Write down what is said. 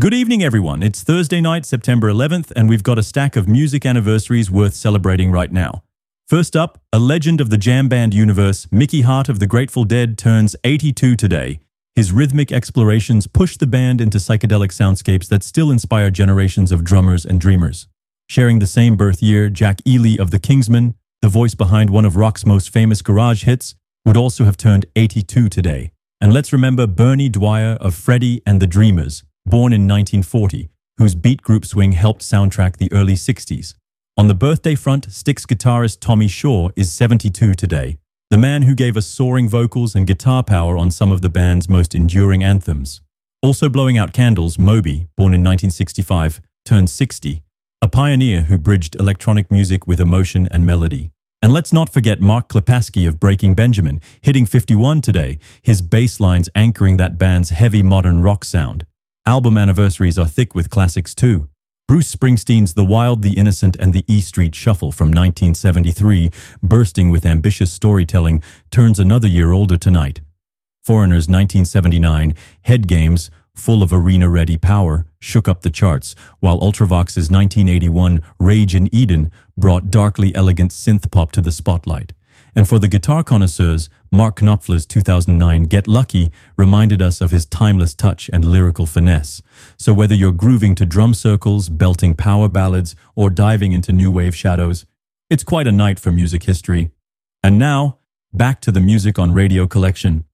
Good evening, everyone. It's Thursday night, September 11th, and we've got a stack of music anniversaries worth celebrating right now. First up, a legend of the jam band universe, Mickey Hart of the Grateful Dead turns 82 today. His rhythmic explorations push the band into psychedelic soundscapes that still inspire generations of drummers and dreamers. Sharing the same birth year, Jack Ely of the Kingsmen, the voice behind one of rock's most famous garage hits, would also have turned 82 today. And let's remember Bernie Dwyer of Freddie and the Dreamers, born in 1940, whose beat group swing helped soundtrack the early 60s. On the birthday front, Styx guitarist Tommy Shaw is 72 today, the man who gave us soaring vocals and guitar power on some of the band's most enduring anthems. Also blowing out candles, Moby, born in 1965, turned 60, a pioneer who bridged electronic music with emotion and melody. And let's not forget Mark Klipaski of Breaking Benjamin, hitting 51 today, his bass lines anchoring that band's heavy modern rock sound. Album anniversaries are thick with classics too. Bruce Springsteen's The Wild, the Innocent, and the E Street Shuffle from 1973, bursting with ambitious storytelling, turns another year older tonight. Foreigner's 1979, Head Games, full of arena-ready power, shook up the charts, while Ultravox's 1981, Rage in Eden, brought darkly elegant synth-pop to the spotlight. And for the guitar connoisseurs, Mark Knopfler's 2009 Get Lucky reminded us of his timeless touch and lyrical finesse. So whether you're grooving to drum circles, belting power ballads, or diving into new wave shadows, it's quite a night for music history. And now, back to the Music on Radio collection.